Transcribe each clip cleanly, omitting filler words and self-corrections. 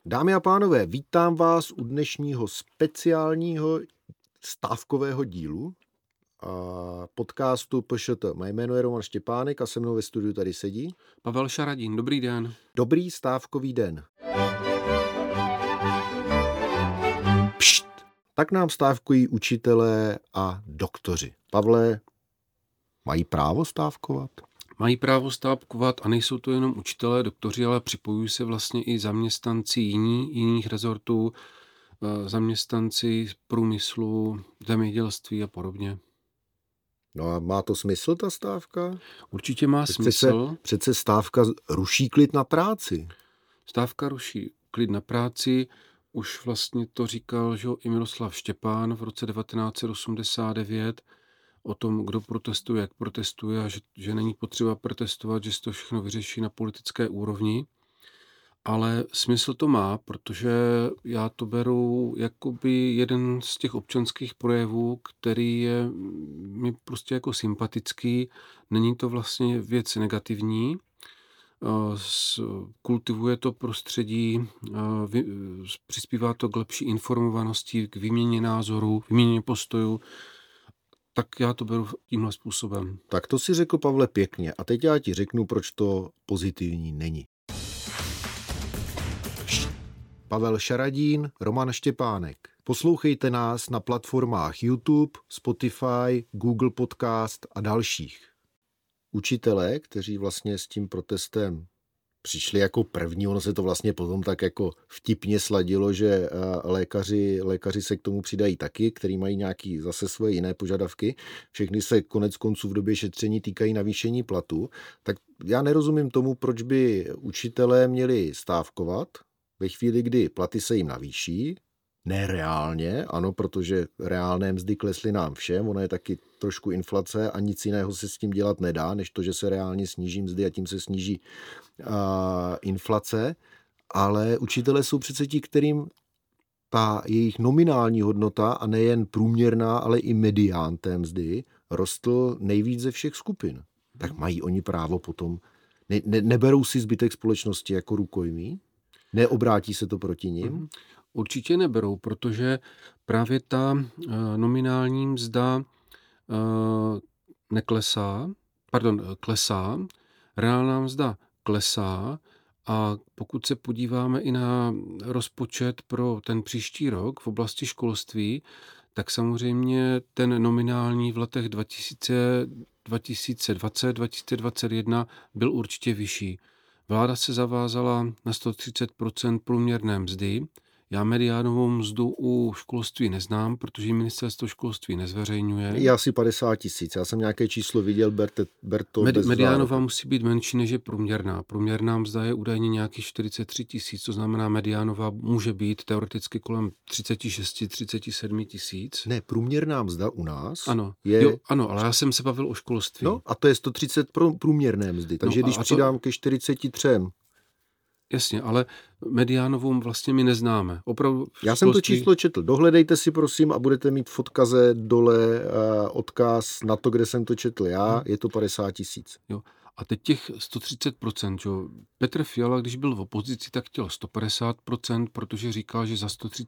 Dámy a pánové, vítám vás u dnešního speciálního stávkového dílu podcastu PŠT. Mé jméno je Roman Štěpánek a se mnou ve studiu tady sedí Pavel Šaradín, dobrý den. Dobrý stávkový den. Pšt! Tak nám stávkují učitelé a doktoři. Pavle, mají právo stávkovat? Mají právo stávkovat a nejsou to jenom učitelé, doktoři, ale připojují se vlastně i zaměstnanci jiných rezortů, zaměstnanci průmyslu, zemědělství a podobně. No a má to smysl, ta stávka? Určitě má smysl. Přece stávka ruší klid na práci. Stávka ruší klid na práci. Už vlastně to říkal i Miroslav Štěpán v roce 1989 o tom, kdo protestuje, jak protestuje a že není potřeba protestovat, že se to všechno vyřeší na politické úrovni. Ale smysl to má, protože já to beru jakoby jeden z těch občanských projevů, který je mi prostě jako sympatický. Není to vlastně věc negativní. Kultivuje to prostředí, přispívá to k lepší informovanosti, k výměně názorů, výměně postojů. Tak já to beru tímhle způsobem. Tak to si řekl, Pavle, pěkně. A teď já ti řeknu, proč to pozitivní není. Pavel Šaradín, Roman Štěpánek. Poslouchejte nás na platformách YouTube, Spotify, Google Podcast a dalších. Učitelé, kteří vlastně s tím protestem přišli jako první, ono se to vlastně potom tak jako vtipně sladilo, že lékaři se k tomu přidají taky, který mají nějaký zase svoje jiné požadavky. Všechny se konec konců v době šetření týkají navýšení platu. Tak já nerozumím tomu, proč by učitelé měli stávkovat ve chvíli, kdy platy se jim navýší. Ne reálně, ano, protože reálné mzdy klesly nám všem, ono je taky trošku inflace a nic jiného se s tím dělat nedá, než to, že se reálně sníží mzdy a tím se sníží inflace, ale učitelé jsou přece ti, kterým ta jejich nominální hodnota a nejen průměrná, ale i medián té mzdy rostl nejvíc ze všech skupin. Tak mají oni právo potom, neberou si zbytek společnosti jako rukojmí? Neobrátí se to proti nim? Určitě neberou, protože právě ta nominální mzda klesá, reálná mzda klesá a pokud se podíváme i na rozpočet pro ten příští rok v oblasti školství, tak samozřejmě ten nominální v letech 2020, 2021 byl určitě vyšší. Vláda se zavázala na 130% průměrné mzdy. Já mediánovou mzdu u školství neznám, protože ministerstvo školství nezveřejňuje. Je asi 50 000. Já jsem nějaké číslo viděl, ber to bez mediánová musí být menší než je průměrná. Průměrná mzda je údajně nějakých 43 000, to znamená mediánová může být teoreticky kolem 36-37 000. Ne, průměrná mzda u nás ano. je... Jo, ano, ale já jsem se bavil o školství. No a to je 130 průměrné mzdy, takže když přidám ke 43... Jasně, ale mediánovou vlastně my neznáme. Opravdu já jsem to číslo četl. Dohledejte si, prosím, a budete mít v odkaze dole odkaz na to, kde jsem to četl já. Je to 50 000. Jo. A teď těch 130%, jo. Petr Fiala, když byl v opozici, tak chtěl 150%, protože říkal, že za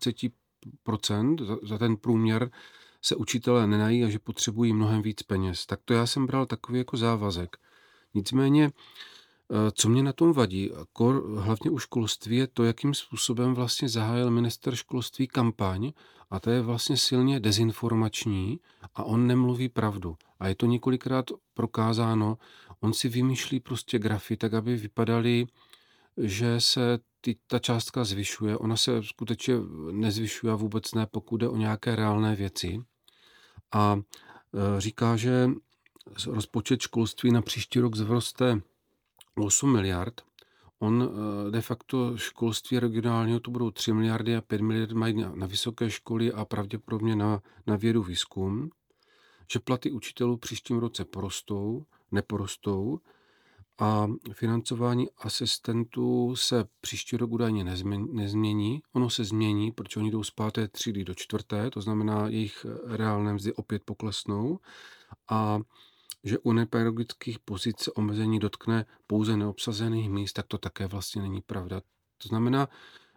130% za ten průměr se učitelé nenají a že potřebují mnohem víc peněz. Tak to já jsem bral takový jako závazek. Nicméně co mě na tom vadí, hlavně u školství, je to, jakým způsobem vlastně zahájil ministr školství kampaň a to je vlastně silně dezinformační a on nemluví pravdu. A je to několikrát prokázáno, on si vymýšlí prostě grafy tak, aby vypadaly, že se ta částka zvyšuje. Ona se skutečně nezvyšuje a vůbec ne, pokud jde o nějaké reálné věci. A říká, že rozpočet školství na příští rok vzroste 8 miliard. On de facto školství regionálního to budou 3 miliardy a 5 miliard mají na vysoké školy a pravděpodobně na vědu výzkum. Že platy učitelů v příštím roce neporostou a financování asistentů se příští rok údajně nezmění. Ono se změní, protože oni jdou z 5. třídy do 4., to znamená jejich reálné mzdy opět poklesnou a že u nepedagogických pozic se omezení dotkne pouze neobsazených míst, tak to také vlastně není pravda. To znamená,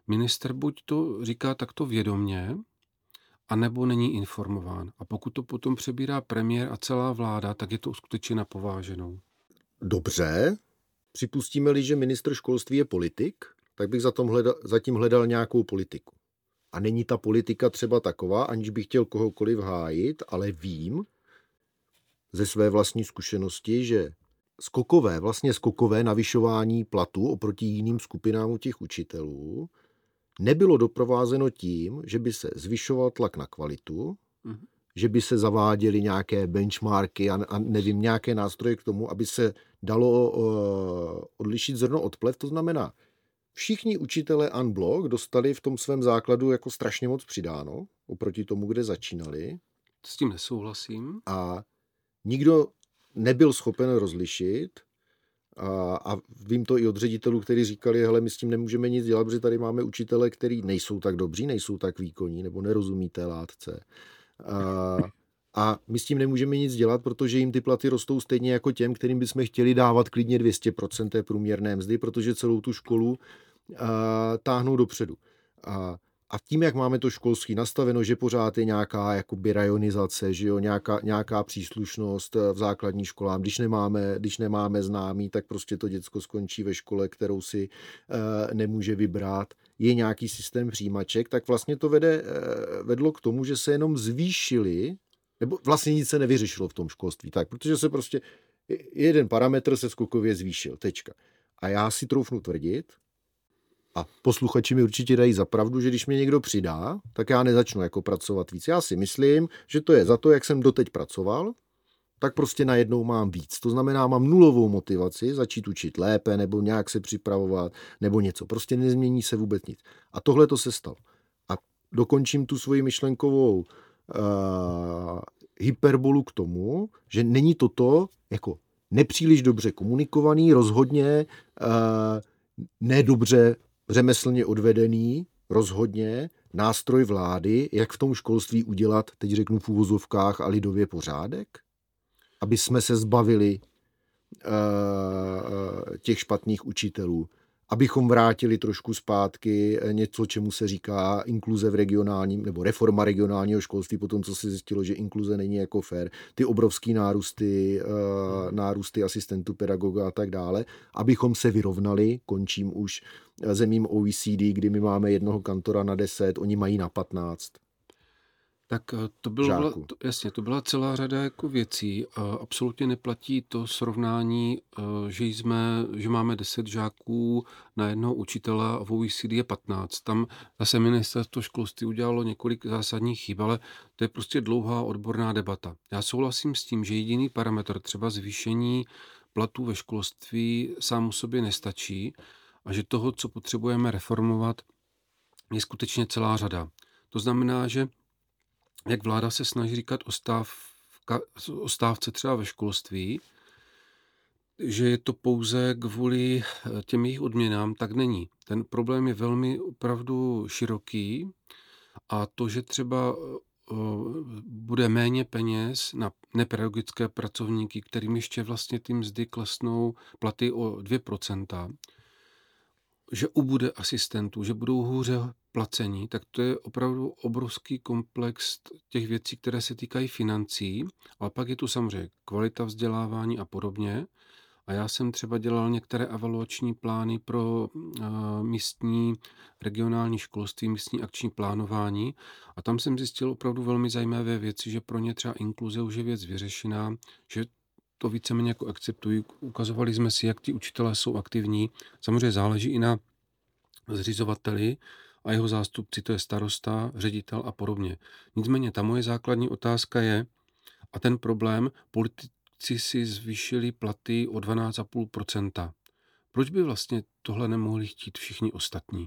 Minister buď to říká takto vědomně, anebo není informován. A pokud to potom přebírá premiér a celá vláda, tak je to skutečně na pováženou. Dobře, připustíme-li, že ministr školství je politik, tak bych zatím hledal nějakou politiku. A není ta politika třeba taková, aniž bych chtěl kohokoliv hájit, ale vím ze své vlastní zkušenosti, že skokové navyšování platů oproti jiným skupinám u těch učitelů nebylo doprovázeno tím, že by se zvyšoval tlak na kvalitu, že by se zaváděly nějaké benchmarky a nevím, nějaké nástroje k tomu, aby se dalo odlišit zrno od plev. To znamená, všichni učitelé en bloc dostali v tom svém základu jako strašně moc přidáno oproti tomu, kde začínali. S tím nesouhlasím. A nikdo nebyl schopen rozlišit a vím to i od ředitelů, kteří říkali, hele, my s tím nemůžeme nic dělat, protože tady máme učitele, kteří nejsou tak dobří, nejsou tak výkonní, nebo nerozumí té látce. A my s tím nemůžeme nic dělat, protože jim ty platy rostou stejně jako těm, kterým bychom chtěli dávat klidně 200% té průměrné mzdy, protože celou tu školu táhnou dopředu. A tím, jak máme to školství nastaveno, že pořád je nějaká jakoby rajonizace, že jo, nějaká příslušnost v základní školám, když nemáme známý, tak prostě to děcko skončí ve škole, kterou si nemůže vybrat. Je nějaký systém přijímaček, tak vlastně to vedlo k tomu, že se jenom zvýšily, nebo vlastně nic se nevyřešilo v tom školství, tak, protože se prostě jeden parametr se skokově zvýšil, tečka. A já si troufnu tvrdit, a posluchači mi určitě dají za pravdu, že když mě někdo přidá, tak já nezačnu jako pracovat víc. Já si myslím, že to je za to, jak jsem doteď pracoval, tak prostě najednou mám víc. To znamená, mám nulovou motivaci začít učit lépe nebo nějak se připravovat nebo něco. Prostě nezmění se vůbec nic. A tohle to se stalo. A dokončím tu svoji myšlenkovou hyperbolu k tomu, že není toto jako nepříliš dobře komunikovaný, rozhodně nedobře řemeslně odvedený, rozhodně nástroj vlády, jak v tom školství udělat, teď řeknu v uvozovkách a lidově pořádek, aby jsme se zbavili těch špatných učitelů, abychom vrátili trošku zpátky něco, čemu se říká inkluze v regionálním, nebo reforma regionálního školství, potom co se zjistilo, že inkluze není jako fair, ty obrovský nárůsty asistentů pedagoga a tak dále, abychom se vyrovnali, končím už zemím OECD, kdy my máme jednoho kantora na 10, oni mají na 15. Tak to byla celá řada jako věcí. Absolutně neplatí to srovnání, že máme 10 žáků na jednoho učitele a v OECD je 15. Tam zase ministerstvo školství udělalo několik zásadních chyb, ale to je prostě dlouhá odborná debata. Já souhlasím s tím, že jediný parametr, třeba zvýšení platů ve školství, sám o sobě nestačí a že toho, co potřebujeme reformovat, je skutečně celá řada. To znamená, že jak vláda se snaží říkat o stávce třeba ve školství, že je to pouze kvůli těm jejich odměnám, tak není. Ten problém je velmi opravdu široký a to, že třeba bude méně peněz na nepedagogické pracovníky, kterým ještě vlastně ty mzdy klesnou platy o 2%, že ubude asistentů, že budou hůře placení, tak to je opravdu obrovský komplex těch věcí, které se týkají financí, ale pak je tu samozřejmě kvalita vzdělávání a podobně. A já jsem třeba dělal některé evaluační plány pro místní regionální školství, místní akční plánování a tam jsem zjistil opravdu velmi zajímavé věci, že pro ně třeba inkluze už je věc vyřešená, že to víceméně jako akceptují. Ukazovali jsme si, jak ti učitelé jsou aktivní. Samozřejmě záleží i na zřizovateli a jeho zástupci, to je starosta, ředitel a podobně. Nicméně ta moje základní otázka je, a ten problém, politici si zvýšili platy o 12,5%. Proč by vlastně tohle nemohli chtít všichni ostatní?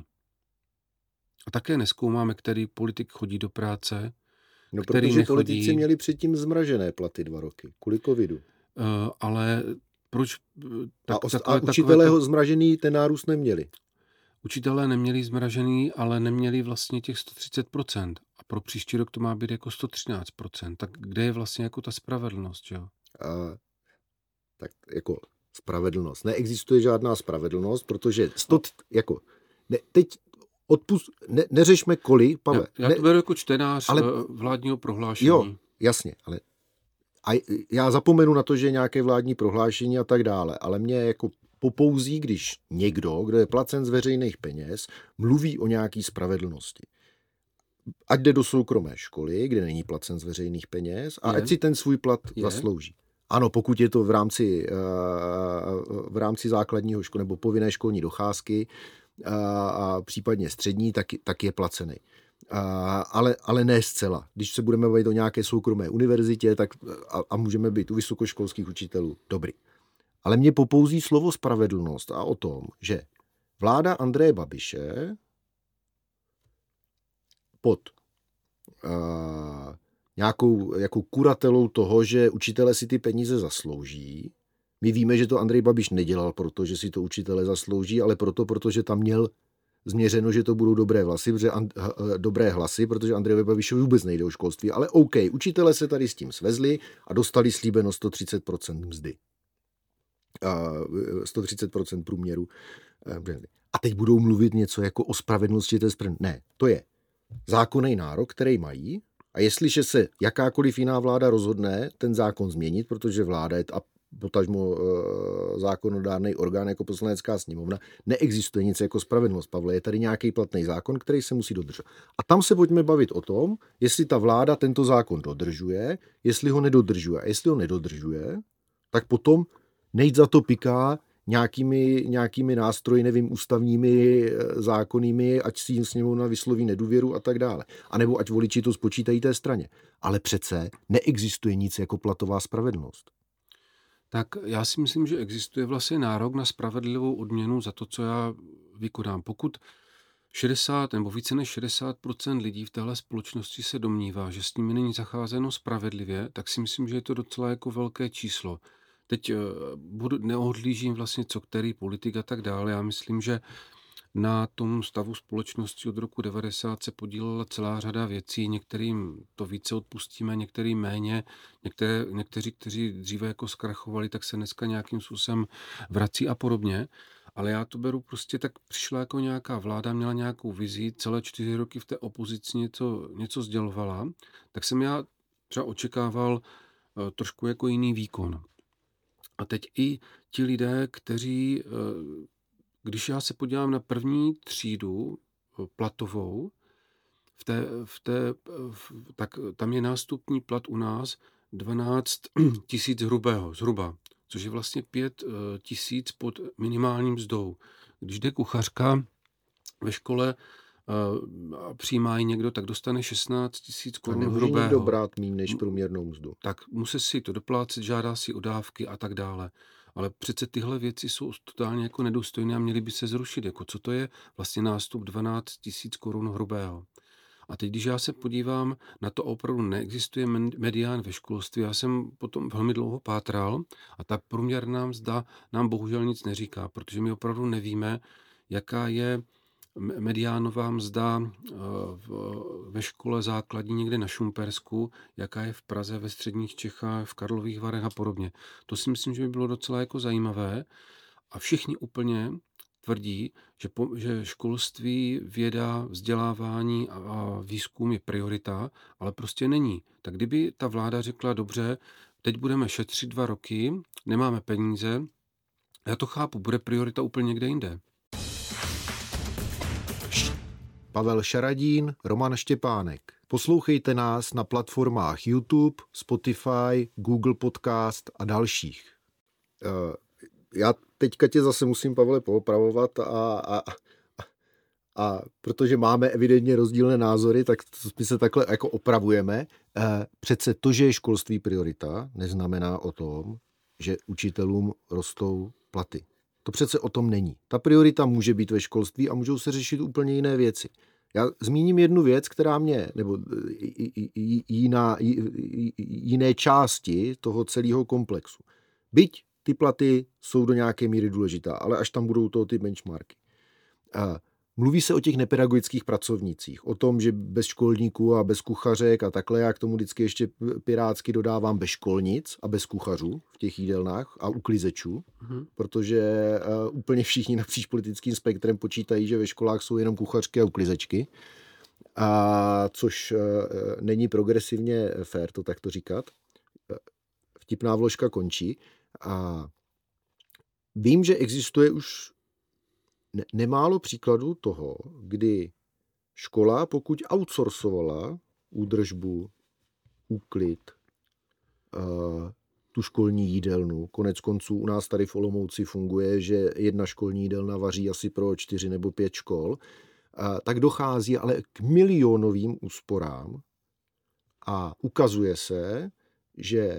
A také nezkoumáme, který politik chodí do práce, No, který protože nechodí. politici měli předtím zmražené platy 2 roky, kvůli covidu. Ale proč? A učitelé ho zmražený ten nárůst neměli. Učitelé neměli zmražený, ale neměli vlastně těch 130%. A pro příští rok to má být jako 113%. Tak kde je vlastně jako ta spravedlnost, jo? Tak jako spravedlnost. Neexistuje žádná spravedlnost, protože teď Neřešme kolik, Pavle. Já to beru jako čtenář vládního prohlášení. Jo, jasně, ale já zapomenu na to, že je nějaké vládní prohlášení a tak dále, ale mě jako popouzí, když někdo, kdo je placen z veřejných peněz, mluví o nějaký spravedlnosti. Ať jde do soukromé školy, kde není placen z veřejných peněz, a ať si ten svůj plat zaslouží. Ano, pokud je to v rámci základního školy nebo povinné školní docházky a případně střední, tak je placený. Ale ne zcela. Když se budeme bavit o nějaké soukromé univerzitě a můžeme být u vysokoškolských učitelů, dobrý. Ale mě popouzí slovo spravedlnost a o tom, že vláda Andreje Babiše pod nějakou jako kuratelou toho, že učitelé si ty peníze zaslouží. My víme, že to Andrej Babiš nedělal, protože si to učitelé zaslouží, ale protože tam měl změřeno, že to budou dobré hlasy, protože Andrejovi Babišovi vůbec nejde o školství. Ale OK, učitelé se tady s tím svezli a dostali slíbeno 130% mzdy. 130% průměru. A teď budou mluvit něco jako o spravedlnosti. Ne, to je zákonný nárok, který mají, a jestliže se jakákoliv jiná vláda rozhodne ten zákon změnit, protože vláda je a potažmo zákonodárný orgán jako Poslanecká sněmovna, neexistuje nic jako spravedlnost, Pavle, je tady nějaký platný zákon, který se musí dodržet. A tam se pojďme bavit o tom, jestli ta vláda tento zákon dodržuje, jestli ho nedodržuje. A jestli ho nedodržuje, tak potom nejď za to piká nějakými nástroji, nevím, ústavními, zákonnými, ať si jim sněmovna vysloví nedůvěru a tak dále. A nebo ať voliči to spočítají té straně. Ale přece neexistuje nic jako platová spravedlnost. Tak já si myslím, že existuje vlastně nárok na spravedlivou odměnu za to, co já vykonám. Pokud 60 nebo více než 60% lidí v téhle společnosti se domnívá, že s nimi není zacházeno spravedlivě, tak si myslím, že je to docela jako velké číslo. Teď neodhlížím vlastně, co který politik a tak dále. Já myslím, že na tom stavu společnosti od roku 90 se podílela celá řada věcí. Některým to více odpustíme, některým méně. Někteří, kteří dříve jako zkrachovali, tak se dneska nějakým způsobem vrací a podobně. Ale já to beru prostě tak, přišla jako nějaká vláda, měla nějakou vizi, celé 4 roky v té opozici něco sdělovala, tak jsem já třeba očekával trošku jako jiný výkon. A teď i ti lidé, kteří, když já se podívám na první třídu platovou, tak tam je nástupní plat u nás 12 tisíc hrubého, zhruba, což je vlastně 5 tisíc pod minimálním mzdou. Když jde kuchařka ve škole a přijímá ji někdo, tak dostane 16 tisíc korun hrubého. Nemůže někdo brát méně než průměrnou mzdu. Tak musí si to doplácet, žádá si o dávky a tak dále. Ale přece tyhle věci jsou totálně jako nedůstojné a měly by se zrušit. Jako co to je vlastně nástup 12 tisíc korun hrubého. A teď, když já se podívám na to, opravdu neexistuje medián ve školství, já jsem potom velmi dlouho pátral a ta průměrná mzda nám bohužel nic neříká, protože my opravdu nevíme, jaká je mediánová mzda ve škole základní někde na Šumpersku, jaká je v Praze, ve středních Čechách, v Karlových Varech a podobně. To si myslím, že by bylo docela jako zajímavé a všichni úplně tvrdí, že školství, věda, vzdělávání a výzkum je priorita, ale prostě není. Tak kdyby ta vláda řekla, dobře, teď budeme šetřit 2 roky, nemáme peníze, já to chápu, bude priorita úplně někde jinde. Pavel Šaradín, Roman Štěpánek. Poslouchejte nás na platformách YouTube, Spotify, Google Podcast a dalších. Já teďka tě zase musím, Pavle, poopravovat a protože máme evidentně rozdílné názory, tak my se takhle jako opravujeme. Přece to, že je školství priorita, neznamená o tom, že učitelům rostou platy. To přece o tom není. Ta priorita může být ve školství a můžou se řešit úplně jiné věci. Já zmíním jednu věc, která mě, nebo jiné části toho celého komplexu. Byť ty platy jsou do nějaké míry důležitá, ale až tam budou ty benchmarky. Mluví se o těch nepedagogických pracovnících, o tom, že bez školníků a bez kuchařek a takhle, já k tomu vždycky ještě pirátsky dodávám bez školnic a bez kuchařů v těch jídelnách a uklizečů, protože úplně všichni napříč politickým spektrem počítají, že ve školách jsou jenom kuchařky a uklizečky, a což není progresivně fér to takto říkat. Vtipná vložka končí. A vím, že existuje už nemálo příkladů toho, kdy škola, pokud outsourcovala údržbu, úklid, tu školní jídelnu, konec konců u nás tady v Olomouci funguje, že jedna školní jídelna vaří asi pro 4 nebo 5 škol, tak dochází ale k milionovým úsporám a ukazuje se, že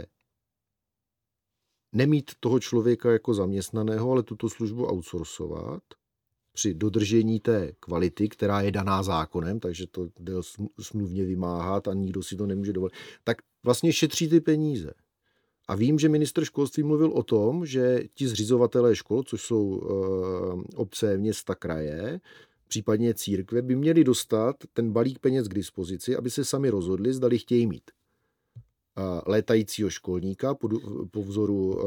nemít toho člověka jako zaměstnaného, ale tuto službu outsourcovat při dodržení té kvality, která je daná zákonem, takže to jde smluvně vymáhat a nikdo si to nemůže dovolit, tak vlastně šetří ty peníze. A vím, že ministr školství mluvil o tom, že ti zřizovatelé škol, což jsou obce, města, kraje, případně církve, by měli dostat ten balík peněz k dispozici, aby se sami rozhodli, zdali chtějí mít létajícího školníka po vzoru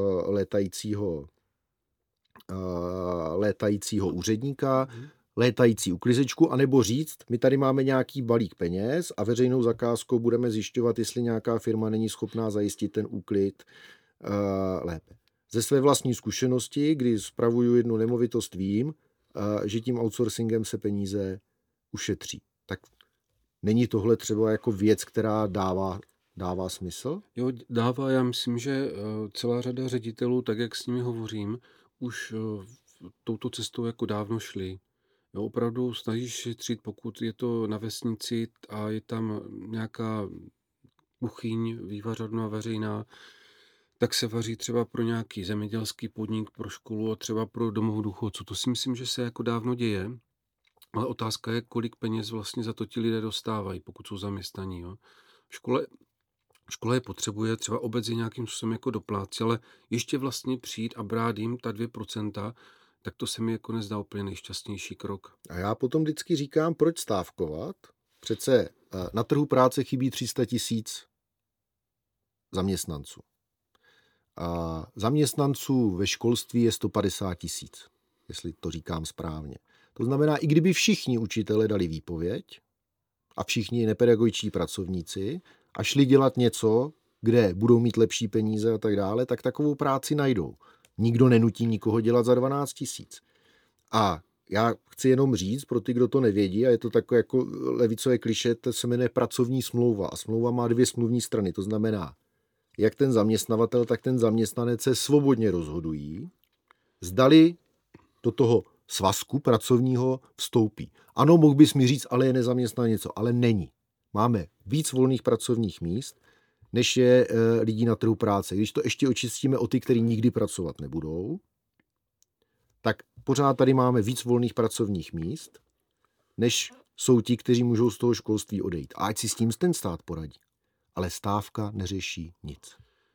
létajícího úředníka, létající uklizečku, anebo říct, my tady máme nějaký balík peněz a veřejnou zakázkou budeme zjišťovat, jestli nějaká firma není schopná zajistit ten úklid lépe. Ze své vlastní zkušenosti, kdy spravuju jednu nemovitost, vím, že tím outsourcingem se peníze ušetří. Tak není tohle třeba jako věc, která dává smysl? Jo, dává. Já myslím, že celá řada ředitelů, tak jak s nimi hovořím, už touto cestou jako dávno šli. Jo, opravdu snažíš šetřit, pokud je to na vesnici a je tam nějaká kuchyň vývařovna veřejná, tak se vaří třeba pro nějaký zemědělský podnik, pro školu a třeba pro domov důchodců. To si myslím, že se jako dávno děje, ale otázka je, kolik peněz vlastně za to ti lidé dostávají, pokud jsou zaměstnaní. Jo. Škola je potřebuje, třeba obec je nějakým způsobem jako doplácí, ale ještě vlastně přijít a brát jim ta 2%, tak to se mi jako nezdá úplně nejšťastnější krok. A já potom vždycky říkám, proč stávkovat? Přece na trhu práce chybí 300 000 zaměstnanců. A zaměstnanců ve školství je 150 000, jestli to říkám správně. To znamená, i kdyby všichni učitelé dali výpověď a všichni nepedagogičtí pracovníci a šli dělat něco, kde budou mít lepší peníze a tak dále, tak takovou práci najdou. Nikdo nenutí nikoho dělat za 12 000. A já chci jenom říct, pro ty, kdo to nevědí, a je to takové jako levicové klišé, to se jmenuje pracovní smlouva. A smlouva má 2 smluvní strany, to znamená, jak ten zaměstnavatel, tak ten zaměstnanec se svobodně rozhodují, zdali do toho svazku pracovního vstoupí. Ano, mohl bys mi říct, ale je nezaměstnaný něco, ale není. Máme víc volných pracovních míst, než je lidí na trhu práce. Když to ještě očistíme o ty, kteří nikdy pracovat nebudou, tak pořád tady máme víc volných pracovních míst, než jsou ti, kteří můžou z toho školství odejít. A ať si s tím ten stát poradí. Ale stávka neřeší nic.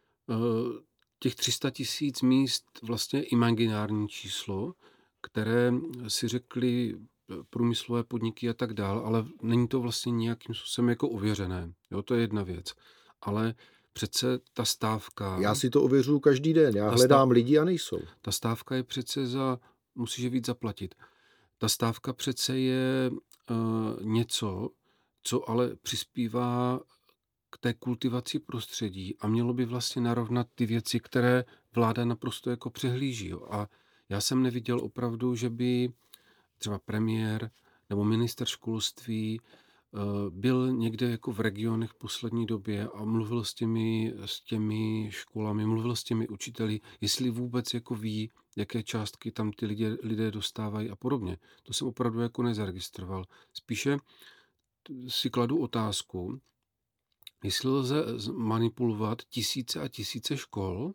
Těch 300 000 míst vlastně je imaginární číslo, které si řekli průmyslové podniky a tak dál, ale není to vlastně nějakým způsobem jako ověřené. Jo, to je jedna věc. Ale přece ta stávka... Já si to ověřuju každý den. Já hledám lidi a nejsou. Ta stávka je přece musíš je víc zaplatit. Ta stávka přece je něco, co ale přispívá k té kultivaci prostředí a mělo by vlastně narovnat ty věci, které vláda naprosto jako přehlíží. Jo. A já jsem neviděl opravdu, že by třeba premiér nebo ministr školství byl někde jako v regionech v poslední době a mluvil s těmi školami, mluvil s těmi učiteli, jestli vůbec jako ví, jaké částky tam ty lidé dostávají a podobně. To jsem opravdu jako nezaregistroval. Spíše si kladu otázku, jestli lze manipulovat tisíce a tisíce škol.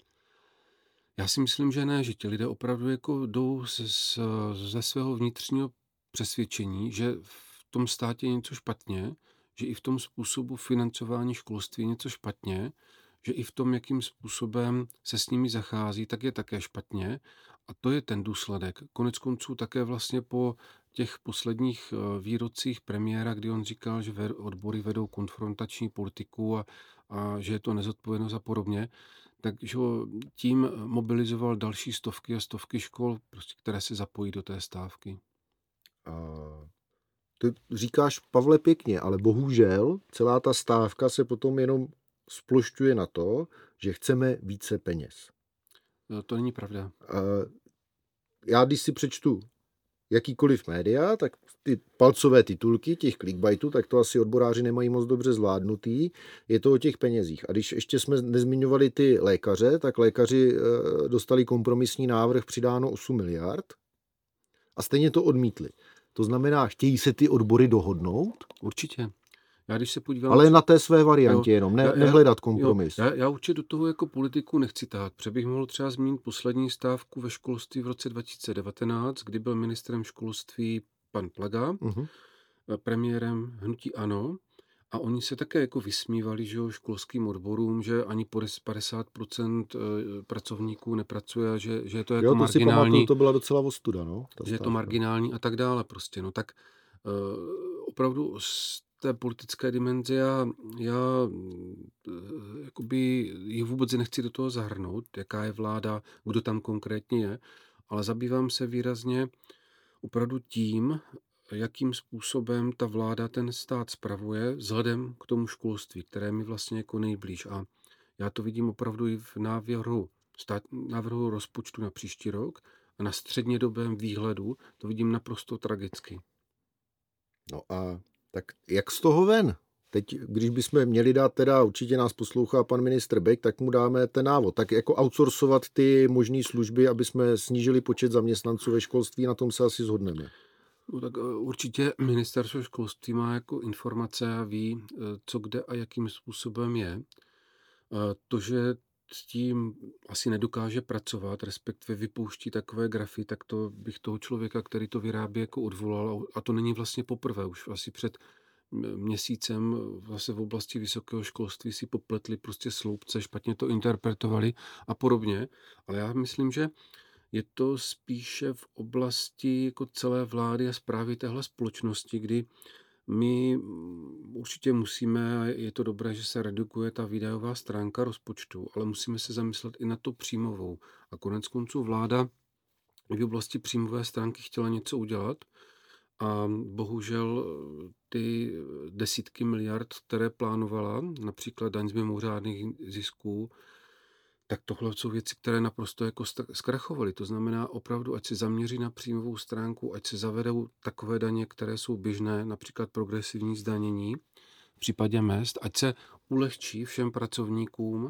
Já si myslím, že ne, že ti lidé opravdu jako jdou ze svého vnitřního přesvědčení, že v tom státě je něco špatně, že i v tom způsobu financování školství je něco špatně, že i v tom, jakým způsobem se s nimi zachází, tak je také špatně. A to je ten důsledek. Konec konců také vlastně po těch posledních výrocích premiéra, kdy on říkal, že odbory vedou konfrontační politiku a že je to nezodpovědnost a podobně, takže tím mobilizoval další stovky a stovky škol, prostě, které se zapojí do té stávky. Ty říkáš, Pavle, pěkně, ale bohužel celá ta stávka se potom jenom splošťuje na to, že chceme více peněz. To není pravda. Já když si přečtu jakýkoliv média, tak ty palcové titulky těch clickbaitů, tak to asi odboráři nemají moc dobře zvládnutý. Je to o těch penězích. A když ještě jsme nezmiňovali ty lékaře, tak lékaři dostali kompromisní návrh přidáno 8 miliard a stejně to odmítli. To znamená, chtějí se ty odbory dohodnout? Určitě. Já když se podívám... Ale na té své variantě jenom, nehledat kompromis. Já určitě do toho jako politiku nechci tahat. Bych mohl třeba zmínit poslední stávku ve školství v roce 2019, kdy byl ministrem školství pan Plaga, premiérem hnutí ANO, a oni se také jako vysmívali, že školským odborům, že ani 50% pracovníků nepracuje, že je to jako to marginální. Si pamatuju, to byla docela ostuda, no? Že je to marginální a tak dále prostě. No tak opravdu té politické dimenze já jakoby jich vůbec nechci do toho zahrnout, jaká je vláda, kdo tam konkrétně je, ale zabývám se výrazně opravdu tím, jakým způsobem ta vláda ten stát spravuje vzhledem k tomu školství, které mi vlastně jako nejblíž. A já to vidím opravdu i v návrhu rozpočtu na příští rok a na střednědobém výhledu to vidím naprosto tragicky. No a tak jak z toho ven? Teď, když bychom měli dát, teda určitě nás poslouchá pan ministr Bek, tak mu dáme ten návod. Tak jako outsourcovat ty možné služby, aby jsme snížili počet zaměstnanců ve školství, na tom se asi shodneme. No tak určitě ministerstvo školství má jako informace a ví, co kde a jakým způsobem je. To, že s tím asi nedokáže pracovat, respektive vypouští takové grafy, tak to bych toho člověka, který to vyrábí, jako odvolal. A to není vlastně poprvé. Už asi před měsícem zase v oblasti vysokého školství si popletli prostě sloupce, špatně to interpretovali a podobně. Ale já myslím, že je to spíše v oblasti jako celé vlády a správy téhle společnosti, kdy my určitě musíme, a je to dobré, že se redukuje ta výdajová stránka rozpočtu, ale musíme se zamyslet i na to příjmovou. A konec konců vláda v oblasti příjmové stránky chtěla něco udělat a bohužel ty desítky miliard, které plánovala, například daň z mimořádných zisků, tak tohle jsou věci, které naprosto jako zkrachovaly. To znamená opravdu, ať se zaměří na příjmovou stránku, ať se zavedou takové daně, které jsou běžné, například progresivní zdanění v případě mezd, ať se ulehčí všem pracovníkům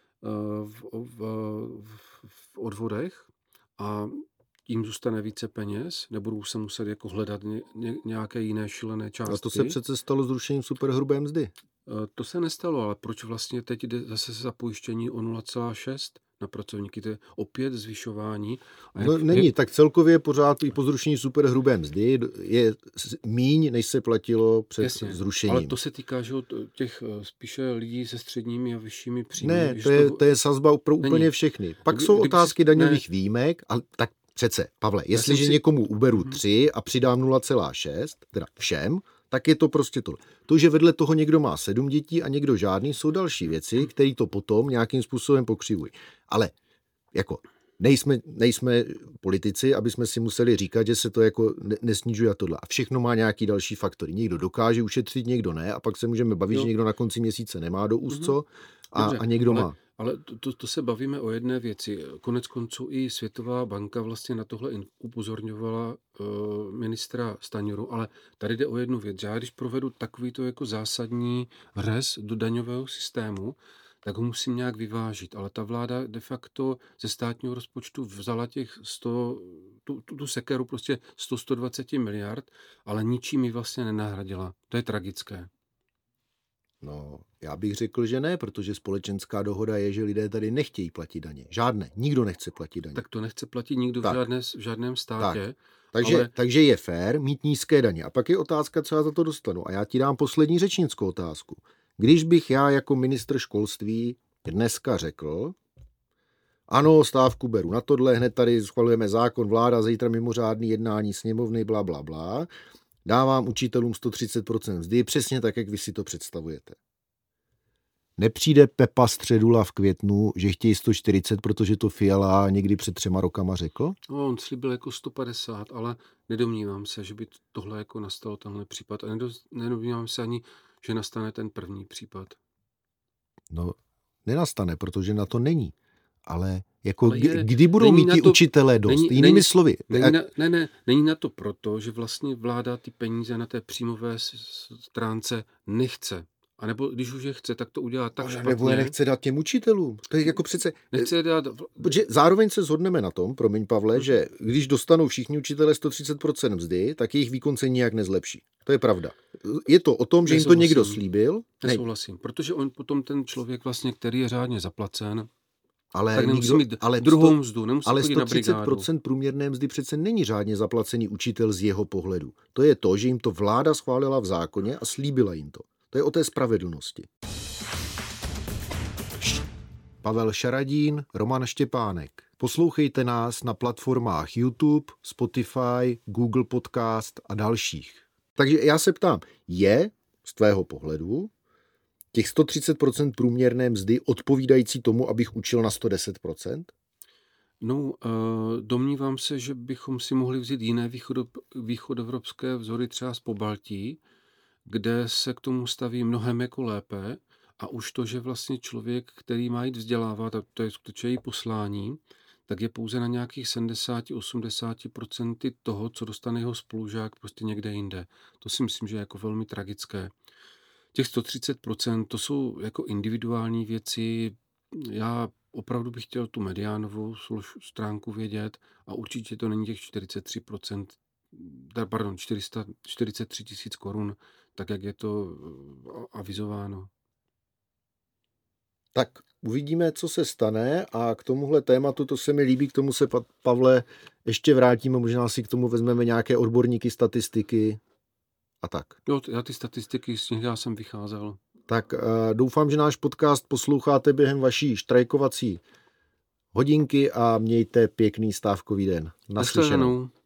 v odvodech a tím zůstane více peněz, nebudou se muset jako hledat nějaké jiné šílené částky. A to se přece stalo zrušením superhrubé mzdy. To se nestalo, ale proč vlastně teď jde zase za pojištění o 0,6 na pracovníky? To je opět zvyšování. Není, tak celkově pořád i po zrušení superhrubé mzdy je míň, než se platilo před zrušením. Ale to se týká, že těch spíše lidí se středními a vyššími příjmy. Ne, to je sazba pro úplně všechny. Pak jsou otázky daňových výjimek, ale tak přece, Pavle, jestliže někomu uberu 3 a přidám 0,6, teda všem, tak je to prostě to. To, že vedle toho někdo má 7 dětí a někdo žádný, jsou další věci, které to potom nějakým způsobem pokřivují. Ale jako nejsme politici, aby jsme si museli říkat, že se to jako nesnižuje a tohle. A všechno má nějaký další faktory. Někdo dokáže ušetřit, někdo ne, a pak se můžeme bavit, že někdo na konci měsíce nemá do úst co a někdo má. Ale to se bavíme o jedné věci. Konec konců i Světová banka vlastně na tohle upozorňovala ministra Stanjuru, ale tady jde o jednu věc. Já když provedu takovýto jako zásadní řez do daňového systému, tak ho musím nějak vyvážit. Ale ta vláda de facto ze státního rozpočtu vzala těch tu sekeru prostě 120 miliard, ale ničím ji vlastně nenahradila. To je tragické. No, já bych řekl, že ne, protože společenská dohoda je, že lidé tady nechtějí platit daně. Žádné. Nikdo nechce platit daně. Tak to nechce platit nikdo v žádném státě. Takže je fér mít nízké daně. A pak je otázka, co já za to dostanu. A já ti dám poslední řečnickou otázku. Když bych já jako ministr školství dneska řekl, Ano, stávku beru na tohle, hned tady schvalujeme zákon, vláda, zítra mimořádný jednání sněmovny, bla, bla, bla. Dávám učitelům 130% mzdy, přesně tak, jak vy si to představujete. Nepřijde Pepa Středula v květnu, že chtějí 140, protože to Fiala někdy před 3 rokama řekl? No, on slíbil jako 150, ale nedomnívám se, že by tohle jako nastalo tenhle případ. A nedomnívám se ani, že nastane ten první případ. No, nenastane, protože na to není. Ale jako Ale kdy budou mít ti učitelé dost? Jinými slovy. Není na to proto, že vlastně vláda ty peníze na té příjmové stránce nechce. A nebo když už je chce, tak to udělá tak špatně. Nebo je nechce dát těm učitelům. To je jako přece... Nechce dát... Protože zároveň se shodneme na tom, promiň Pavle, že když dostanou všichni učitelé 130% mzdy, tak jejich výkon se nijak nezlepší. To je pravda. Je to o tom, že jim to někdo slíbil. Nesouhlasím, protože on potom ten člověk vlastně, který je řádně zaplacen, ale tak nemusí mít druhou mzdu, nemusí chodit na brigádu. Ale 130% průměrné mzdy přece není řádně zaplacený učitel z jeho pohledu. To je to, že jim to vláda schválila v zákoně a slíbila jim to. To je o té spravedlnosti. Pavel Šaradín, Roman Štěpánek. Poslouchejte nás na platformách YouTube, Spotify, Google Podcast a dalších. Takže já se ptám, je z tvého pohledu těch 130% průměrné mzdy odpovídající tomu, abych učil na 110%? No, domnívám se, že bychom si mohli vzít jiné východoevropské vzory třeba z Pobaltí, kde se k tomu staví mnohem jako lépe a už to, že vlastně člověk, který má jít vzdělávat, a to je skutečně její poslání, tak je pouze na nějakých 70-80% toho, co dostane jeho spolužák prostě někde jinde. To si myslím, že je jako velmi tragické. Těch 130% to jsou jako individuální věci. Já opravdu bych chtěl tu mediánovou stránku vědět a určitě to není těch 43%, pardon, 443 000 korun, tak jak je to avizováno. Tak uvidíme, co se stane a k tomuhle tématu, to se mi líbí, k tomu se, Pavle, ještě vrátíme, možná si k tomu vezmeme nějaké odborníky, statistiky a tak. Jo, já ty statistiky, z nich já jsem vycházel. Tak doufám, že náš podcast posloucháte během vaší štrajkovací hodinky a mějte pěkný stávkový den. Naslyšenou.